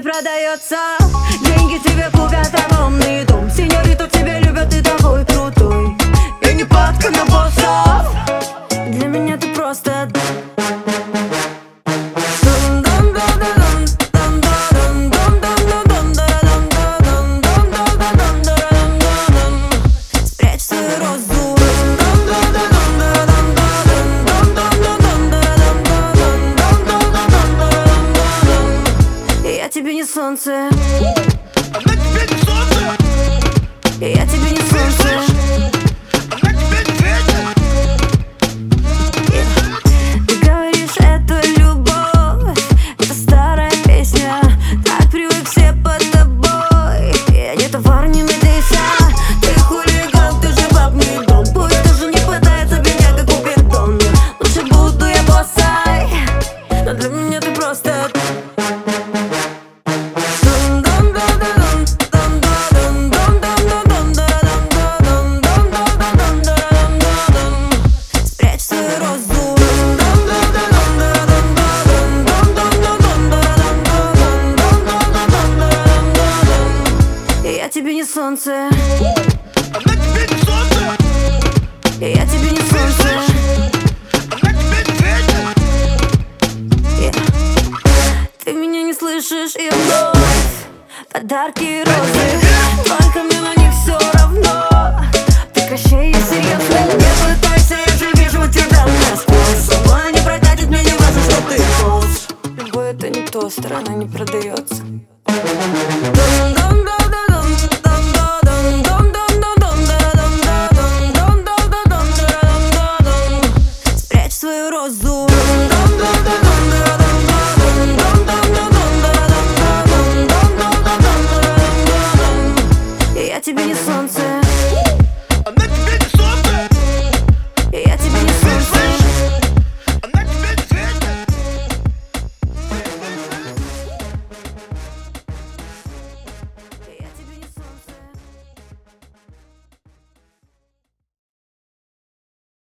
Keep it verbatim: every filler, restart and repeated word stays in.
продается. Деньги тебе купят огромный дом. Сеньориту тебя любят, ты такой крутой. И не падка на боссов. Для меня ты просто спрячь свою розу. Я тебе не солнце. Она тебе не солнце. Я тебе не солнце. Она тебе не ветер. Ты говоришь, это любовь, это старая песня. Так привык все под тобой. Я не товар, не надейся. Ты хулиган, ты же бабный дом. Пусть даже не пытается меня, как Купидон. Лучше буду я боссой, но для меня ты просто спрячь свою розу. Я тебе не солнце. Она тебе не солнце. Я тебе не солнце. Она тебе не ветер. Ты меня не слышишь, и вновь подарки и розы. Только мне на них все равно. Прекращай, я серьезно, не пытайся, я же вижу тебя насквозь. С ума не прокатит, мне не важно, что ты полз. Любовь это не то, сторона не продается. Спрячь свою розу. Я тебе не